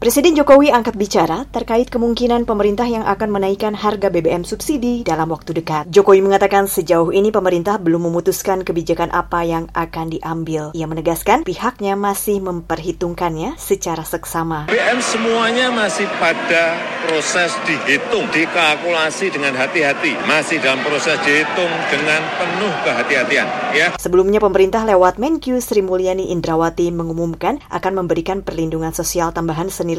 Presiden Jokowi angkat bicara terkait kemungkinan pemerintah yang akan menaikkan harga BBM subsidi dalam waktu dekat. Jokowi mengatakan sejauh ini pemerintah belum memutuskan kebijakan apa yang akan diambil. Ia menegaskan pihaknya masih memperhitungkannya secara seksama. BBM semuanya masih pada proses dihitung, dikalkulasi dengan hati-hati. Masih dalam proses dihitung dengan penuh kehati-hatian. Ya. Sebelumnya pemerintah lewat Menkyu Sri Mulyani Indrawati mengumumkan akan memberikan perlindungan sosial tambahan senilai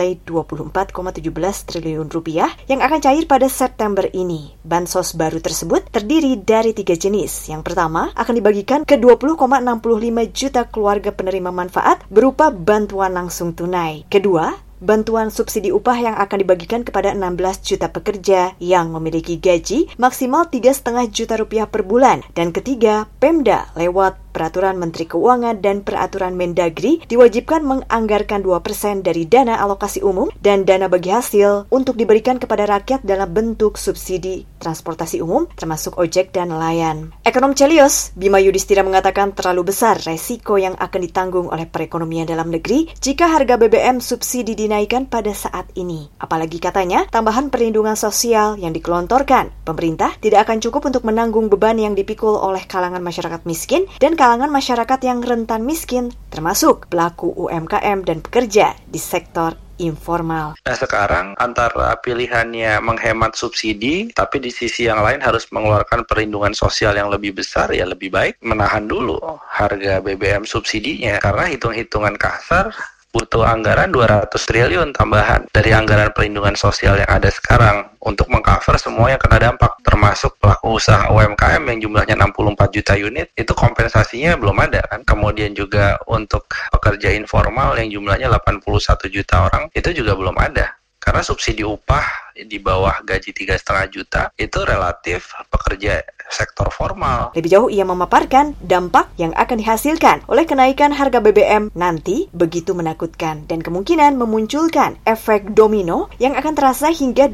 24,17 triliun rupiah yang akan cair pada September ini. Bansos baru tersebut terdiri dari 3 jenis. Yang pertama akan dibagikan ke 20,65 juta keluarga penerima manfaat berupa bantuan langsung tunai. Kedua, bantuan subsidi upah yang akan dibagikan kepada 16 juta pekerja yang memiliki gaji maksimal 3,5 juta rupiah per bulan. Dan ketiga, Pemda lewat Peraturan Menteri Keuangan dan Peraturan Mendagri diwajibkan menganggarkan 2% dari dana alokasi umum dan dana bagi hasil untuk diberikan kepada rakyat dalam bentuk subsidi transportasi umum termasuk ojek dan nelayan. Ekonom Celios, Bima Yudhistira mengatakan terlalu besar resiko yang akan ditanggung oleh perekonomian dalam negeri jika harga BBM subsidi dinaikkan pada saat ini. Apalagi katanya, tambahan perlindungan sosial yang dikelontorkan pemerintah tidak akan cukup untuk menanggung beban yang dipikul oleh kalangan masyarakat miskin dan kalangan masyarakat yang rentan miskin, termasuk pelaku UMKM dan pekerja di sektor informal. Nah sekarang antara pilihannya menghemat subsidi, tapi di sisi yang lain harus mengeluarkan perlindungan sosial yang lebih besar, ya lebih baik menahan dulu harga BBM subsidinya. Karena hitung-hitungan kasar, butuh anggaran 200 triliun tambahan dari anggaran perlindungan sosial yang ada sekarang untuk mengcover semua yang kena dampak, termasuk pelaku usaha UMKM yang jumlahnya 64 juta unit, itu kompensasinya belum ada kan. Kemudian juga untuk pekerja informal yang jumlahnya 81 juta orang, itu juga belum ada. Karena subsidi upah di bawah gaji 3,5 juta itu relatif pekerja sektor formal. Lebih jauh ia memaparkan dampak yang akan dihasilkan oleh kenaikan harga BBM nanti begitu menakutkan dan kemungkinan memunculkan efek domino yang akan terasa hingga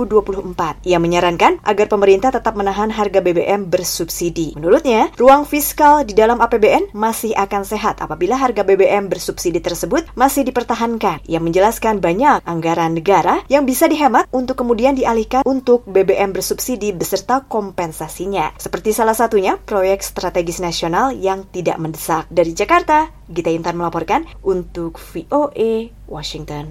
2024. Ia menyarankan agar pemerintah tetap menahan harga BBM bersubsidi. Menurutnya, ruang fiskal di dalam APBN masih akan sehat apabila harga BBM bersubsidi tersebut masih dipertahankan. Ia menjelaskan banyak anggaran negara yang bisa dihemat untuk kemudian dialihkan untuk BBM bersubsidi beserta kompensasinya. Seperti salah satunya proyek strategis nasional yang tidak mendesak. Dari Jakarta, Gita Intan melaporkan untuk VOA Washington.